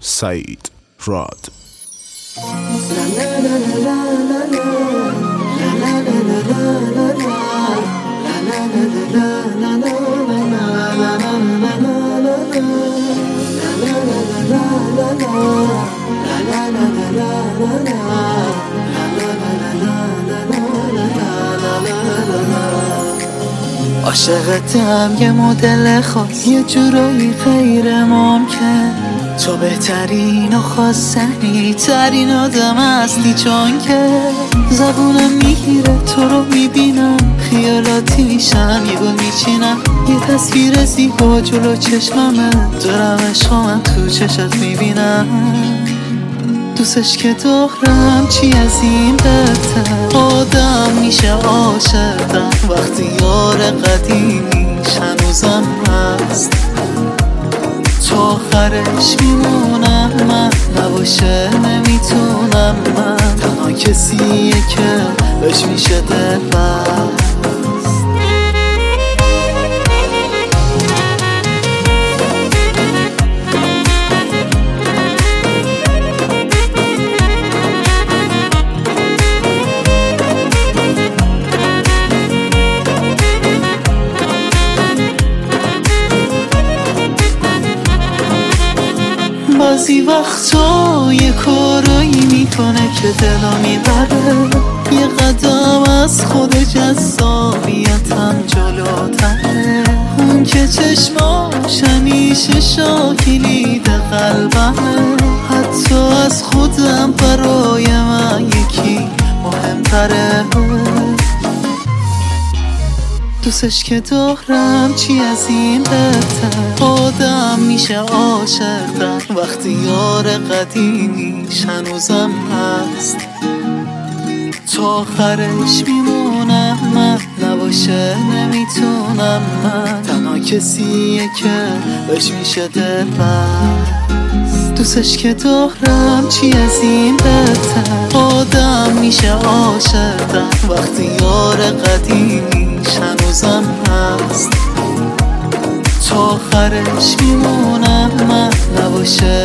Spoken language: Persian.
سعید راد. عاشقتم یه مدل خاص، یه جورایی غیر ممکن. تو بهترین و خواستنی ترین آدم هستی، چون که زبونم میگیره تو رو میبینم، خیالاتی میشم، یه گل میچینم، یه تصویر زیبا جلو چشممه، دارم عشقامم تو چشت میبینم. دوستش که دارم چی از این بهتر، آدم میشه عاشقم وقتی یار قدیمیش هنوزم هست. تا آخرش میمونم، من نباشه نمیتونم، من تنها کسیه که بهش میشه دل بست. بعضی وقتا یه کارایی میکنه که دلو میبره، یه قدم از خود جذابیتم جلوتره. اون که چشماش همیشه شاکلید قلبمه، حتی از خودم برای من یکی مهمتره. دوستش که دارم چی از این بهتر، آدم میشه عاشقم وقتی یار قدیمیش هنوزم هست. تا آخرش میمونم، من نباشه نمیتونم، من تنها کسیه که بهش میشه دل بست. دوستش که دارم چی از این بهتر، آدم میشه عاشقم وقتی یار قدیمیش هنوزم هست. تا آخرش میمونم، من نباشه